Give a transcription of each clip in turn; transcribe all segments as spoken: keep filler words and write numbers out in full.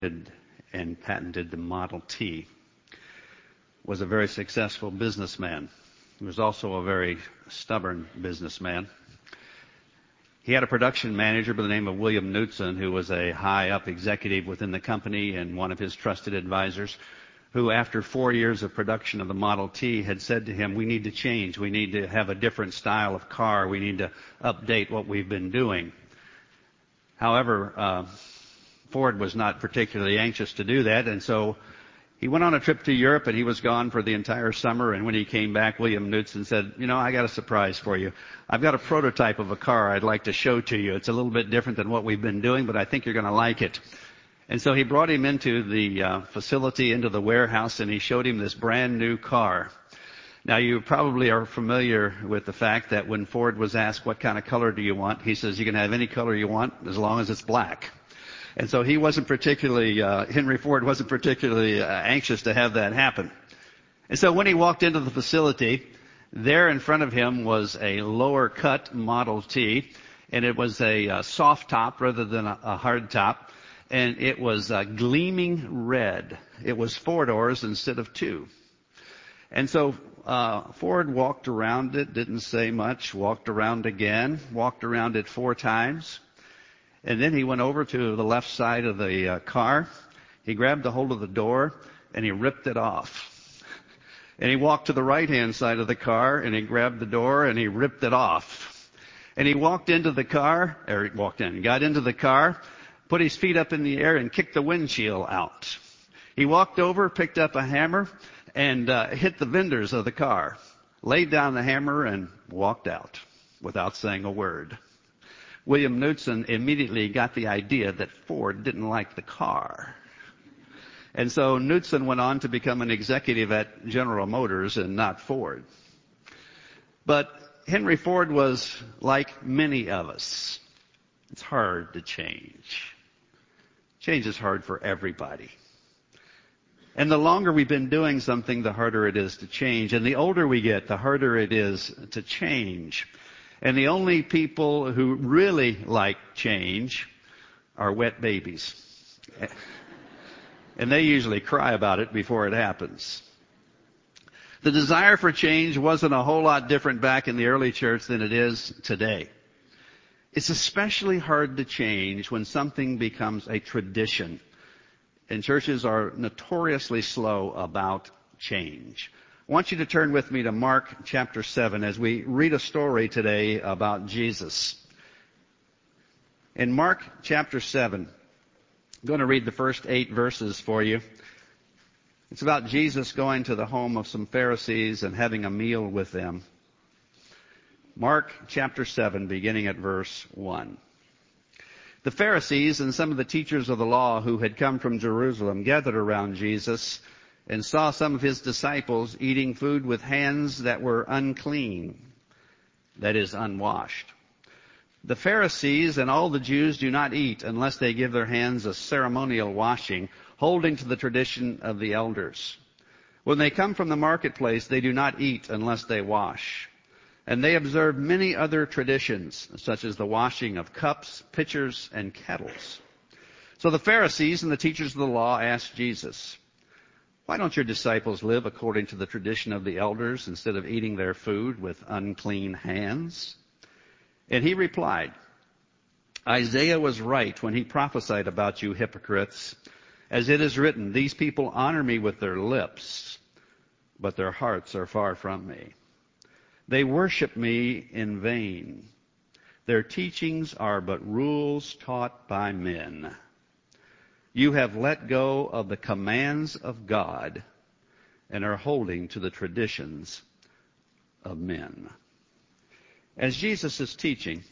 and patented the Model T, was a very successful businessman. He was also a very stubborn businessman. He had a production manager by the name of William Knutson, who was a high-up executive within the company and one of his trusted advisors, who after four years of production of the Model T had said to him, we need to change. We need to have a different style of car. We need to update what we've been doing. However, uh, Ford was not particularly anxious to do that, and so he went on a trip to Europe, and he was gone for the entire summer. And when he came back, William Knutson said, you know, I got a surprise for you. I've got a prototype of a car I'd like to show to you. It's a little bit different than what we've been doing, but I think you're going to like it. And so he brought him into the uh, facility, into the warehouse, and he showed him this brand new car. Now, you probably are familiar with the fact that when Ford was asked, what kind of color do you want? He says, you can have any color you want as long as it's black. And so he wasn't particularly, uh, Henry Ford wasn't particularly uh, anxious to have that happen. And so when he walked into the facility, there in front of him was a lower cut Model T, and it was a uh, soft top rather than a, a hard top, and it was uh, gleaming red. It was four doors instead of two. And so uh, Ford walked around it, didn't say much, walked around again, walked around it four times. And then he went over to the left side of the uh, car. He grabbed a hold of the door and he ripped it off. And he walked to the right-hand side of the car and he grabbed the door and he ripped it off. And he walked into the car, or he walked in, got into the car, put his feet up in the air and kicked the windshield out. He walked over, picked up a hammer, and uh, hit the fenders of the car, laid down the hammer and walked out without saying a word. William Knutson immediately got the idea that Ford didn't like the car. And so Knutson went on to become an executive at General Motors and not Ford. But Henry Ford was like many of us. It's hard to change. Change is hard for everybody. And the longer we've been doing something, the harder it is to change. And the older we get, the harder it is to change. And the only people who really like change are wet babies. And they usually cry about it before it happens. The desire for change wasn't a whole lot different back in the early church than it is today. It's especially hard to change when something becomes a tradition. And churches are notoriously slow about change. I want you to turn with me to Mark chapter seven as we read a story today about Jesus. In Mark chapter seven, I'm going to read the first eight verses for you. It's about Jesus going to the home of some Pharisees and having a meal with them. Mark chapter seven, beginning at verse one. The Pharisees and some of the teachers of the law who had come from Jerusalem gathered around Jesus and saw some of his disciples eating food with hands that were unclean, that is, unwashed. The Pharisees and all the Jews do not eat unless they give their hands a ceremonial washing, holding to the tradition of the elders. When they come from the marketplace, they do not eat unless they wash. And they observe many other traditions, such as the washing of cups, pitchers, and kettles. So the Pharisees and the teachers of the law asked Jesus, why don't your disciples live according to the tradition of the elders instead of eating their food with unclean hands? And he replied, Isaiah was right when he prophesied about you hypocrites. As it is written, these people honor me with their lips, but their hearts are far from me. They worship me in vain. Their teachings are but rules taught by men. You have let go of the commands of God and are holding to the traditions of men. As Jesus is teaching,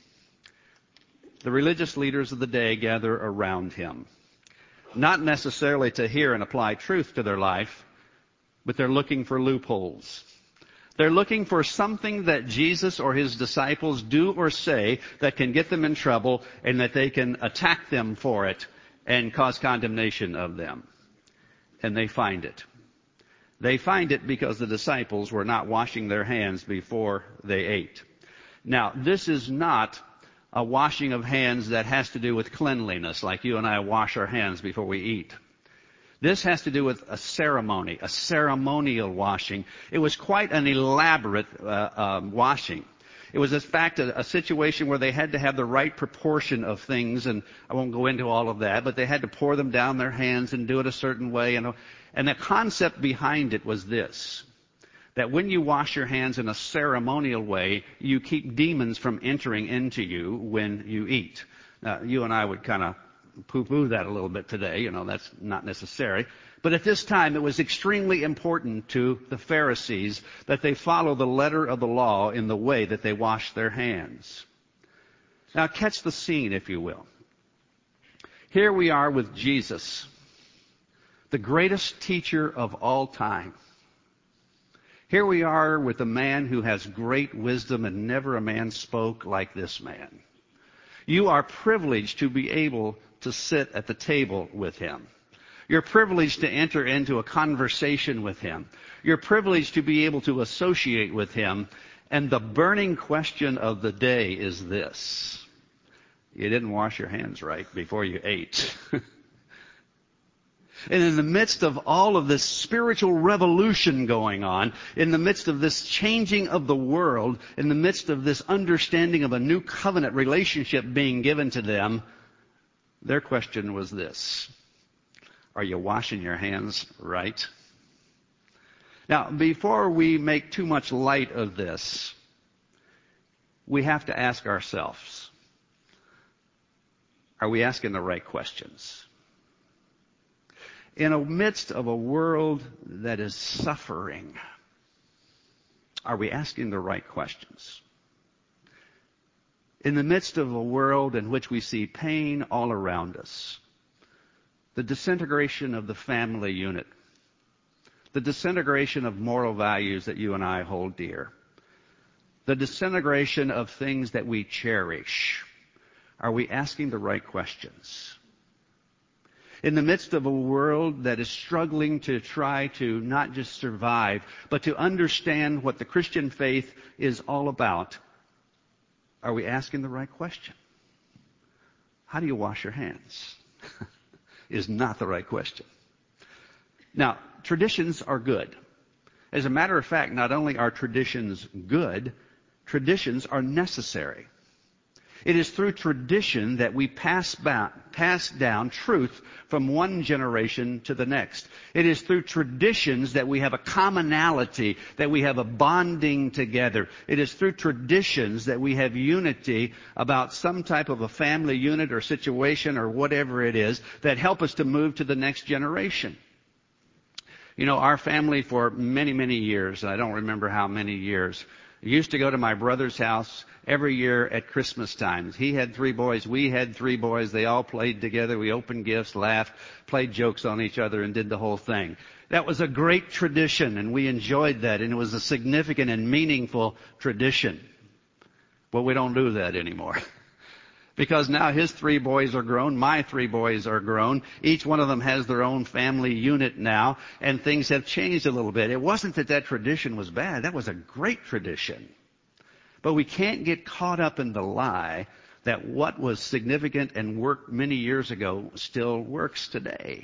the religious leaders of the day gather around him, not necessarily to hear and apply truth to their life, but they're looking for loopholes. They're looking for something that Jesus or his disciples do or say that can get them in trouble and that they can attack them for it and cause condemnation of them. And they find it. They find it because the disciples were not washing their hands before they ate. Now, this is not a washing of hands that has to do with cleanliness, like you and I wash our hands before we eat. This has to do with a ceremony, a ceremonial washing. It was quite an elaborate uh, um, washing. It was, in fact, a, a situation where they had to have the right proportion of things, and I won't go into all of that, but they had to pour them down their hands and do it a certain way. And, and the concept behind it was this, that when you wash your hands in a ceremonial way, you keep demons from entering into you when you eat. Now, you and I would kind of poo-poo that a little bit today. You know, that's not necessary. But at this time, it was extremely important to the Pharisees that they follow the letter of the law in the way that they wash their hands. Now, catch the scene, if you will. Here we are with Jesus, the greatest teacher of all time. Here we are with a man who has great wisdom, and never a man spoke like this man. You are privileged to be able to sit at the table with him. You're privileged to enter into a conversation with him. You're privileged to be able to associate with him. And the burning question of the day is this: you didn't wash your hands right before you ate. And in the midst of all of this spiritual revolution going on, in the midst of this changing of the world, in the midst of this understanding of a new covenant relationship being given to them, their question was this: are you washing your hands right? Now, before we make too much light of this, we have to ask ourselves, are we asking the right questions? In the midst of a world that is suffering, are we asking the right questions? In the midst of a world in which we see pain all around us, the disintegration of the family unit, the disintegration of moral values that you and I hold dear, the disintegration of things that we cherish, are we asking the right questions? In the midst of a world that is struggling to try to not just survive, but to understand what the Christian faith is all about, are we asking the right question? How do you wash your hands? Is not the right question. Now, traditions are good. As a matter of fact, not only are traditions good, traditions are necessary. It is through tradition that we pass, ba- pass down truth from one generation to the next. It is through traditions that we have a commonality, that we have a bonding together. It is through traditions that we have unity about some type of a family unit or situation or whatever it is that help us to move to the next generation. You know, our family for many, many years, I don't remember how many years, used to go to my brother's house every year at Christmas time. He had three boys. We had three boys. They all played together. We opened gifts, laughed, played jokes on each other, and did the whole thing. That was a great tradition, and we enjoyed that, and it was a significant and meaningful tradition. But we don't do that anymore. Because now his three boys are grown, my three boys are grown. Each one of them has their own family unit now, and things have changed a little bit. It wasn't that that tradition was bad. That was a great tradition. But we can't get caught up in the lie that what was significant and worked many years ago still works today.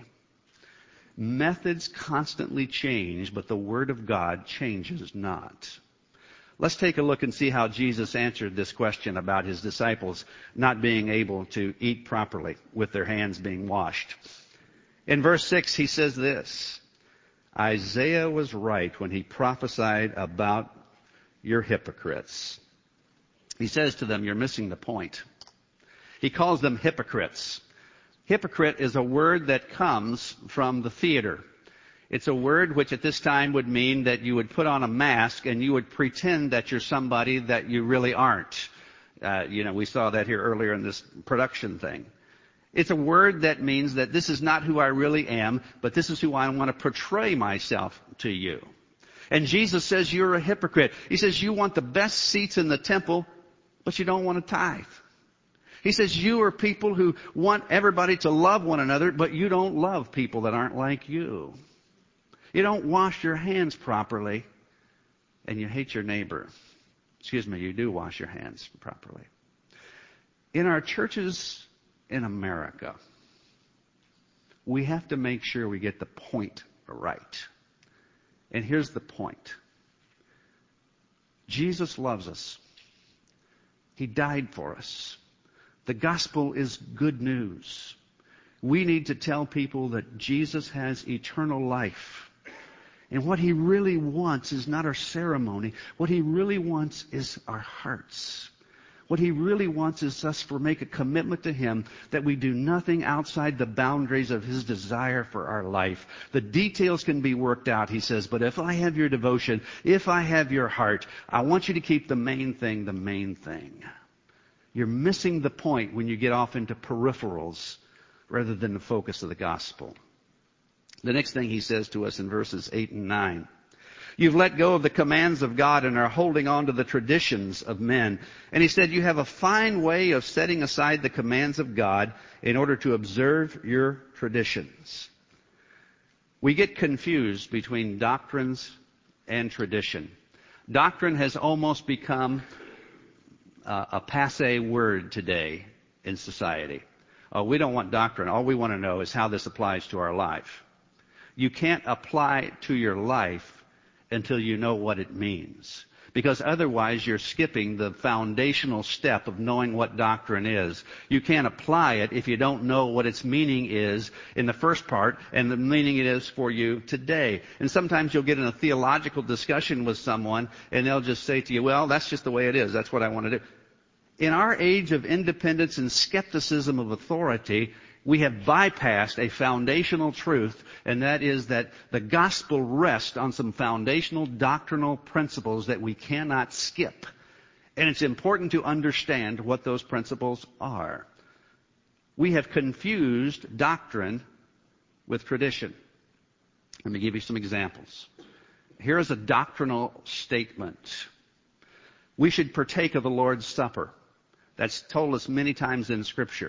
Methods constantly change, but the Word of God changes not. Let's take a look and see how Jesus answered this question about his disciples not being able to eat properly with their hands being washed. In verse six, he says this: Isaiah was right when he prophesied about your hypocrites. He says to them, you're missing the point. He calls them hypocrites. Hypocrite is a word that comes from the theater. It's a word which at this time would mean that you would put on a mask and you would pretend that you're somebody that you really aren't. Uh, you know, we saw that here earlier in this production thing. It's a word that means that this is not who I really am, but this is who I want to portray myself to you. And Jesus says you're a hypocrite. He says you want the best seats in the temple, but you don't want to tithe. He says you are people who want everybody to love one another, but you don't love people that aren't like you. You don't wash your hands properly, and you hate your neighbor. Excuse me, you do wash your hands properly. In our churches in America, we have to make sure we get the point right. And here's the point. Jesus loves us. He died for us. The gospel is good news. We need to tell people that Jesus has eternal life. And what he really wants is not our ceremony. What he really wants is our hearts. What he really wants is us to make a commitment to him that we do nothing outside the boundaries of his desire for our life. The details can be worked out, he says, but if I have your devotion, if I have your heart, I want you to keep the main thing the main thing. You're missing the point when you get off into peripherals rather than the focus of the gospel. The next thing he says to us in verses eight and nine. You've let go of the commands of God and are holding on to the traditions of men. And he said, you have a fine way of setting aside the commands of God in order to observe your traditions. We get confused between doctrines and tradition. Doctrine has almost become uh, a passé word today in society. Oh, we don't want doctrine. All we want to know is how this applies to our life. You can't apply it to your life until you know what it means. Because otherwise you're skipping the foundational step of knowing what doctrine is. You can't apply it if you don't know what its meaning is in the first part and the meaning it is for you today. And sometimes you'll get in a theological discussion with someone and they'll just say to you, well, that's just the way it is. That's what I want to do. In our age of independence and skepticism of authority, we have bypassed a foundational truth, and that is that the gospel rests on some foundational doctrinal principles that we cannot skip. And it's important to understand what those principles are. We have confused doctrine with tradition. Let me give you some examples. Here is a doctrinal statement. We should partake of the Lord's Supper. That's told us many times in Scripture.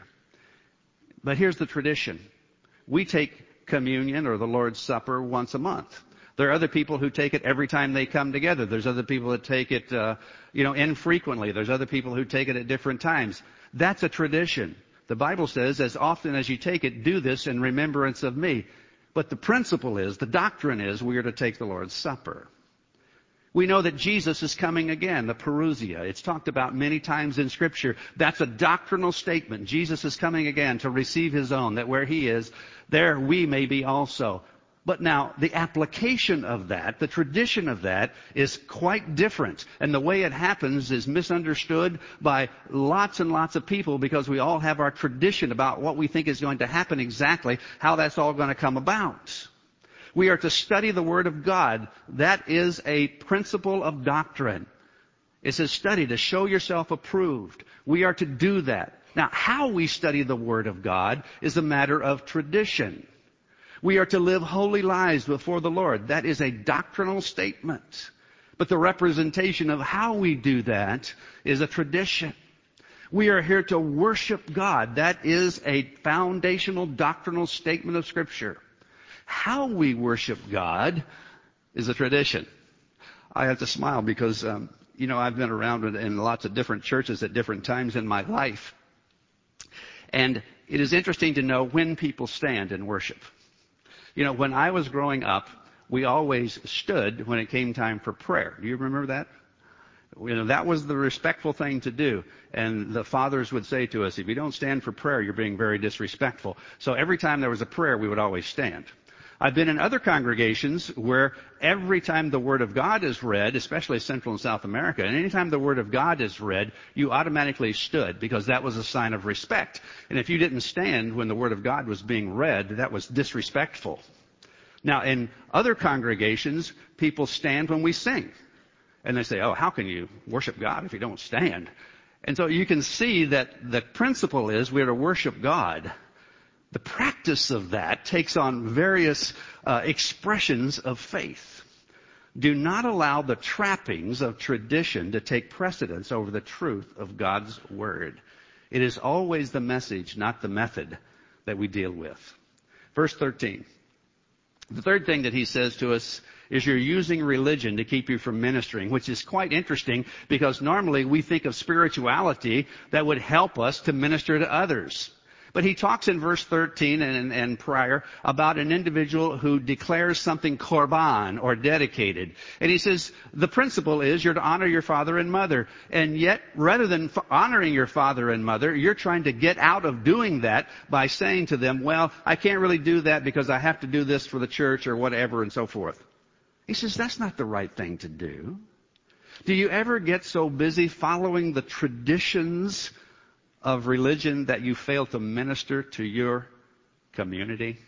But here's the tradition. We take communion or the Lord's Supper once a month. There are other people who take it every time they come together. There's other people that take it, uh, you know, infrequently. There's other people who take it at different times. That's a tradition. The Bible says, as often as you take it, do this in remembrance of me. But the principle is, the doctrine is, we are to take the Lord's Supper. We know that Jesus is coming again, the parousia. It's talked about many times in Scripture. That's a doctrinal statement. Jesus is coming again to receive his own, that where he is, there we may be also. But now, the application of that, the tradition of that, is quite different. And the way it happens is misunderstood by lots and lots of people because we all have our tradition about what we think is going to happen exactly, how that's all going to come about. We are to study the Word of God. That is a principle of doctrine. It says study to show yourself approved. We are to do that. Now, how we study the Word of God is a matter of tradition. We are to live holy lives before the Lord. That is a doctrinal statement. But the representation of how we do that is a tradition. We are here to worship God. That is a foundational doctrinal statement of Scripture. How we worship God is a tradition. I have to smile because, um, you know, I've been around in, in lots of different churches at different times in my life. And it is interesting to know when people stand and worship. You know, when I was growing up, we always stood when it came time for prayer. Do you remember that? You know, that was the respectful thing to do. And the fathers would say to us, if you don't stand for prayer, you're being very disrespectful. So every time there was a prayer, we would always stand. I've been in other congregations where every time the Word of God is read, especially Central and South America, and any time the Word of God is read, you automatically stood because that was a sign of respect. And if you didn't stand when the Word of God was being read, that was disrespectful. Now, in other congregations, people stand when we sing. And they say, oh, how can you worship God if you don't stand? And so you can see that the principle is we're to worship God. The practice of that takes on various uh, expressions of faith. Do not allow the trappings of tradition to take precedence over the truth of God's Word. It is always the message, not the method, that we deal with. Verse thirteen. The third thing that he says to us is you're using religion to keep you from ministering, which is quite interesting because normally we think of spirituality that would help us to minister to others. But he talks in verse thirteen and, and prior about an individual who declares something korban or dedicated. And he says the principle is you're to honor your father and mother. And yet, rather than honoring your father and mother, you're trying to get out of doing that by saying to them, well, I can't really do that because I have to do this for the church or whatever and so forth. He says that's not the right thing to do. Do you ever get so busy following the traditions of religion that you fail to minister to your community?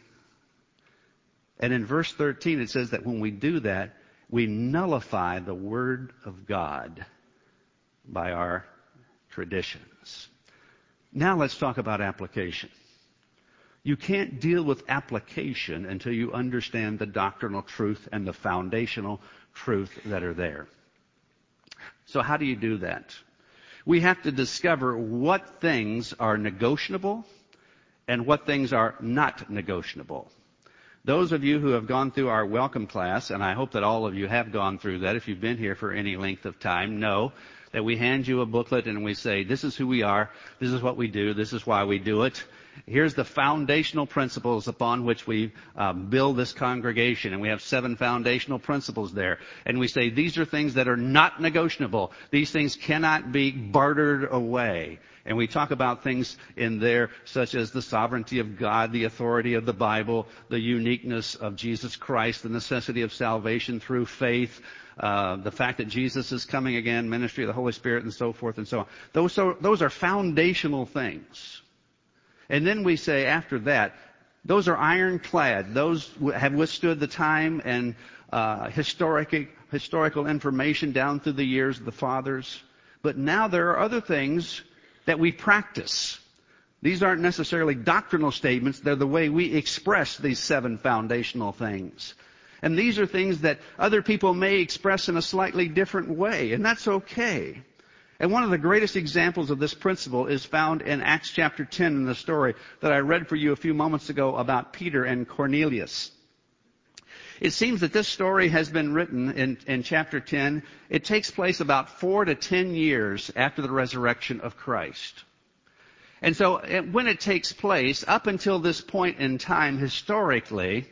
And in verse thirteen it says that when we do that, we nullify the Word of God by our traditions. Now let's talk about application. You can't deal with application until you understand the doctrinal truth and the foundational truth that are there. So how do you do that? We have to discover what things are negotiable and what things are not negotiable. Those of you who have gone through our welcome class, and I hope that all of you have gone through that if you've been here for any length of time, know that we hand you a booklet and we say, this is who we are, this is what we do, this is why we do it. Here's the foundational principles upon which we uh, build this congregation. And we have seven foundational principles there. And we say these are things that are not negotiable. These things cannot be bartered away. And we talk about things in there such as the sovereignty of God, the authority of the Bible, the uniqueness of Jesus Christ, the necessity of salvation through faith, uh, the fact that Jesus is coming again, ministry of the Holy Spirit, and so forth and so on. Those are, those are foundational things. And then we say after that, those are ironclad. Those have withstood the time and uh, historic, historical information down through the years of the fathers. But now there are other things that we practice. These aren't necessarily doctrinal statements. They're the way we express these seven foundational things. And these are things that other people may express in a slightly different way, and that's okay. And one of the greatest examples of this principle is found in Acts chapter ten in the story that I read for you a few moments ago about Peter and Cornelius. It seems that this story has been written in, in chapter ten. It takes place about four to ten years after the resurrection of Christ. And so it, when it takes place, up until this point in time, historically,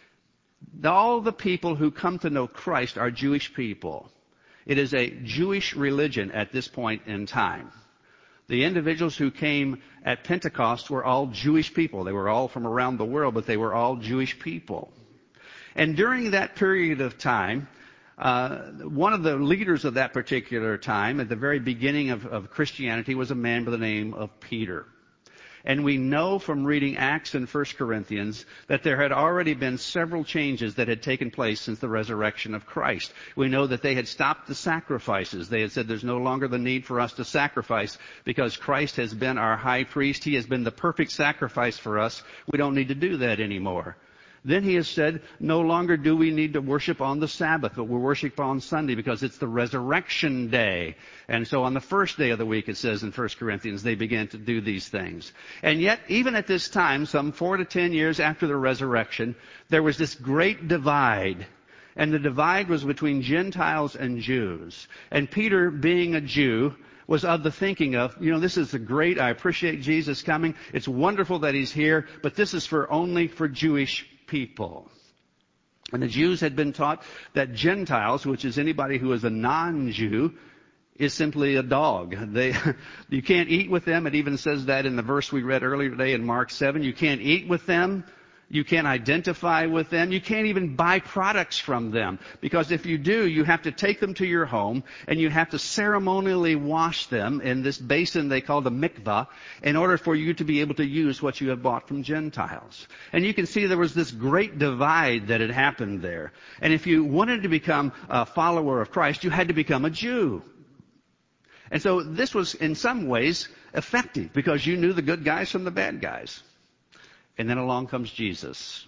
all the people who come to know Christ are Jewish people. It is a Jewish religion at this point in time. The individuals who came at Pentecost were all Jewish people. They were all from around the world, but they were all Jewish people. And during that period of time, uh, one of the leaders of that particular time, at the very beginning of, of Christianity, was a man by the name of Peter. And we know from reading Acts and First Corinthians that there had already been several changes that had taken place since the resurrection of Christ. We know that they had stopped the sacrifices. They had said there's no longer the need for us to sacrifice because Christ has been our high priest. He has been the perfect sacrifice for us. We don't need to do that anymore. Then he has said, no longer do we need to worship on the Sabbath, but we worship on Sunday because it's the resurrection day. And so on the first day of the week, it says in First Corinthians, they began to do these things. And yet, even at this time, some four to ten years after the resurrection, there was this great divide. And the divide was between Gentiles and Jews. And Peter, being a Jew, was of the thinking of, you know, this is great. I appreciate Jesus coming. It's wonderful that he's here, but this is for only for Jewish people. And the Jews had been taught that Gentiles, which is anybody who is a non-Jew, is simply a dog. They, you can't eat with them. It even says that in the verse we read earlier today in Mark seven. You can't eat with them. You can't identify with them. You can't even buy products from them. Because if you do, you have to take them to your home and you have to ceremonially wash them in this basin they call the mikvah in order for you to be able to use what you have bought from Gentiles. And you can see there was this great divide that had happened there. And if you wanted to become a follower of Christ, you had to become a Jew. And so this was in some ways effective because you knew the good guys from the bad guys. And then along comes Jesus.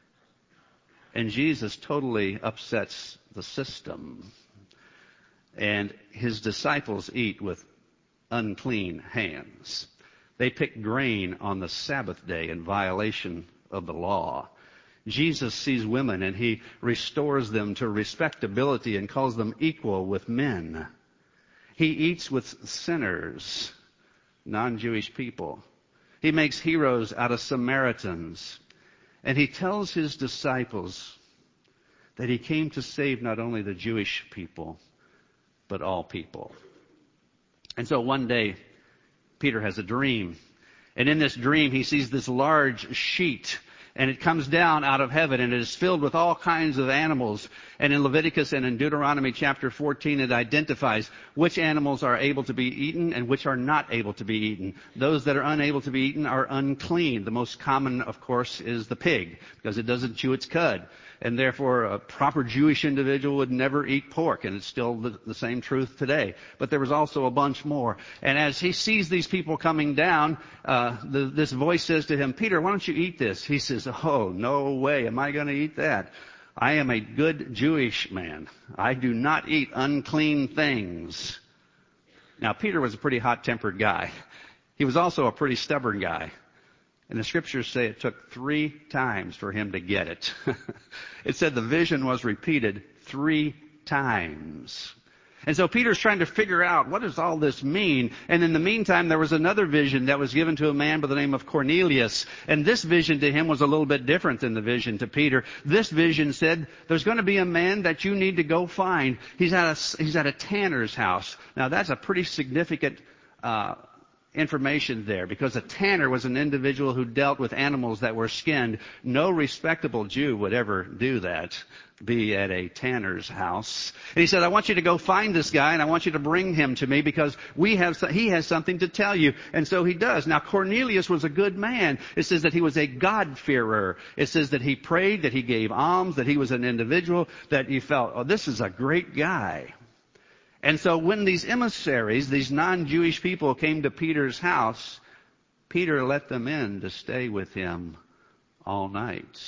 And Jesus totally upsets the system. And his disciples eat with unclean hands. They pick grain on the Sabbath day in violation of the law. Jesus sees women and he restores them to respectability and calls them equal with men. He eats with sinners, non-Jewish people. He makes heroes out of Samaritans. And he tells his disciples that he came to save not only the Jewish people, but all people. And so one day, Peter has a dream. And in this dream, he sees this large sheet. And it comes down out of heaven, and it is filled with all kinds of animals. And in Leviticus and in Deuteronomy chapter fourteen, it identifies which animals are able to be eaten and which are not able to be eaten. Those that are unable to be eaten are unclean. The most common, of course, is the pig, because it doesn't chew its cud. And therefore, a proper Jewish individual would never eat pork, and it's still the, the same truth today. But there was also a bunch more. And as he sees these people coming down, uh, the, this voice says to him, Peter, why don't you eat this? He says, oh, no way am I going to eat that. I am a good Jewish man. I do not eat unclean things. Now, Peter was a pretty hot-tempered guy. He was also a pretty stubborn guy. And the scriptures say it took three times for him to get it. It said the vision was repeated three times. And so Peter's trying to figure out, what does all this mean? And in the meantime, there was another vision that was given to a man by the name of Cornelius. And this vision to him was a little bit different than the vision to Peter. This vision said, there's going to be a man that you need to go find. He's at a, he's at a tanner's house. Now that's a pretty significant uh information there, because a tanner was an individual who dealt with animals that were skinned. No respectable Jew would ever do that, be at a tanner's house. And he said, I want you to go find this guy, and I want you to bring him to me, because we have he has something to tell you. And so he does. Now, Cornelius was a good man. It says that he was a God-fearer. It says that he prayed, that he gave alms, that he was an individual that you felt, oh, this is a great guy. And so when these emissaries, these non-Jewish people, came to Peter's house, Peter let them in to stay with him all night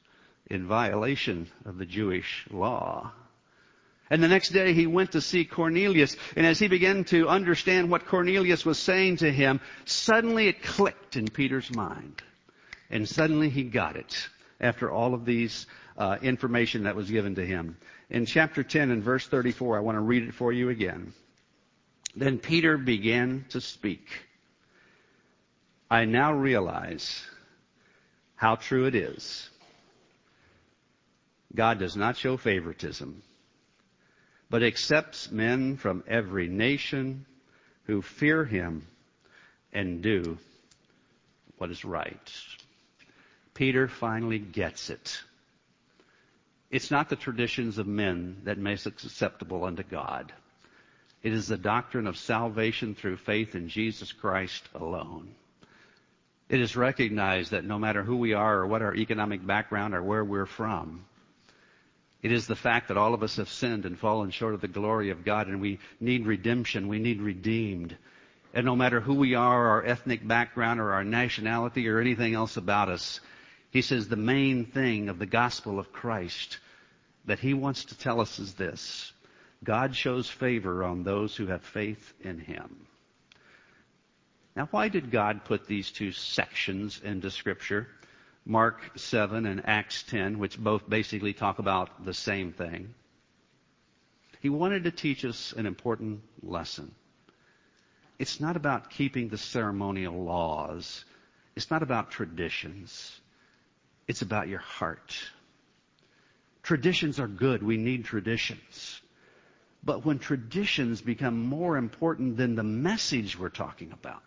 in violation of the Jewish law. And the next day he went to see Cornelius. And as he began to understand what Cornelius was saying to him, suddenly it clicked in Peter's mind. And suddenly he got it after all of these uh, information that was given to him. In chapter ten and verse thirty-four, I want to read it for you again. Then Peter began to speak. I now realize how true it is. God does not show favoritism, but accepts men from every nation who fear him and do what is right. Peter finally gets it. It's not the traditions of men that makes us acceptable unto God. It is the doctrine of salvation through faith in Jesus Christ alone. It is recognized that no matter who we are or what our economic background or where we're from, it is the fact that all of us have sinned and fallen short of the glory of God, and we need redemption, we need redeemed. And no matter who we are, our ethnic background or our nationality or anything else about us, he says the main thing of the gospel of Christ that he wants to tell us is this: God shows favor on those who have faith in him. Now, why did God put these two sections into Scripture, Mark seven and Acts ten, which both basically talk about the same thing? He wanted to teach us an important lesson. It's not about keeping the ceremonial laws. It's not about traditions. It's about your heart. Traditions are good. We need traditions. But when traditions become more important than the message we're talking about,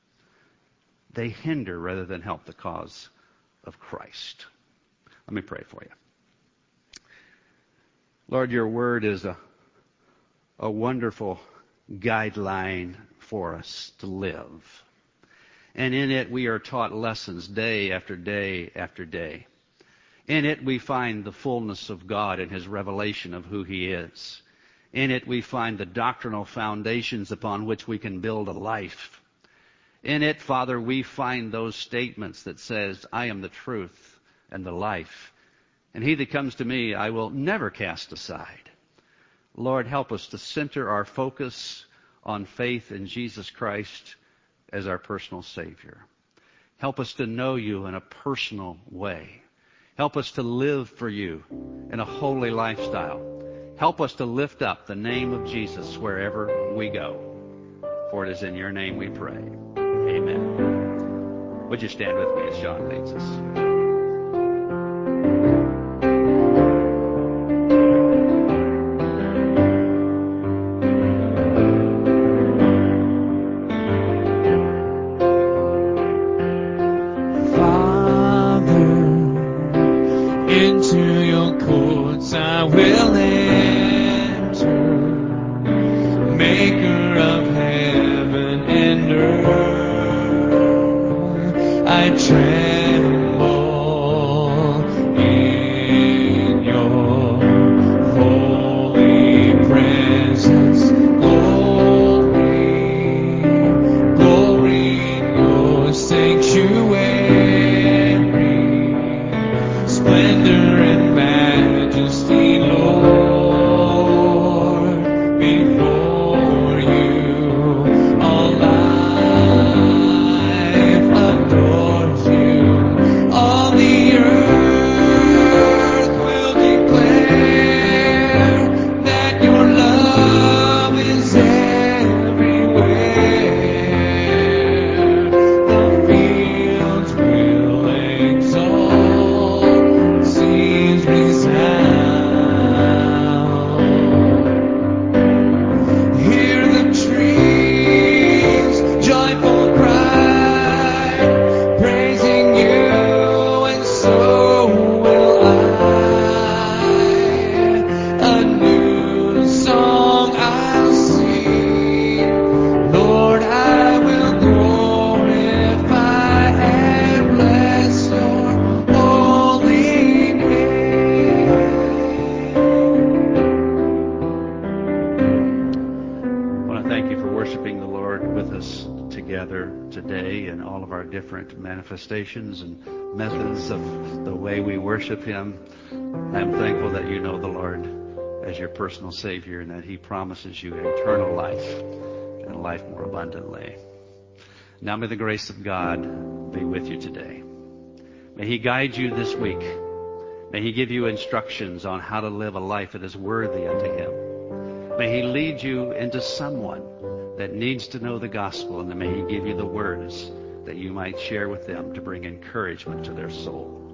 they hinder rather than help the cause of Christ. Let me pray for you. Lord, your word is a, a wonderful guideline for us to live. And in it we are taught lessons day after day after day. In it we find the fullness of God and his revelation of who he is. In it we find the doctrinal foundations upon which we can build a life. In it, Father, we find those statements that says, I am the truth and the life. And he that comes to me, I will never cast aside. Lord, help us to center our focus on faith in Jesus Christ as our personal Savior. Help us to know you in a personal way. Help us to live for you in a holy lifestyle. Help us to lift up the name of Jesus wherever we go. For it is in your name we pray. Amen. Would you stand with me as John leads us? Manifestations and methods of the way we worship Him. I'm thankful that you know the Lord as your personal Savior and that He promises you eternal life and life more abundantly. Now may the grace of God be with you today. May He guide you this week. May He give you instructions on how to live a life that is worthy unto Him. May He lead you into someone that needs to know the gospel, and may He give you the words that you might share with them to bring encouragement to their soul.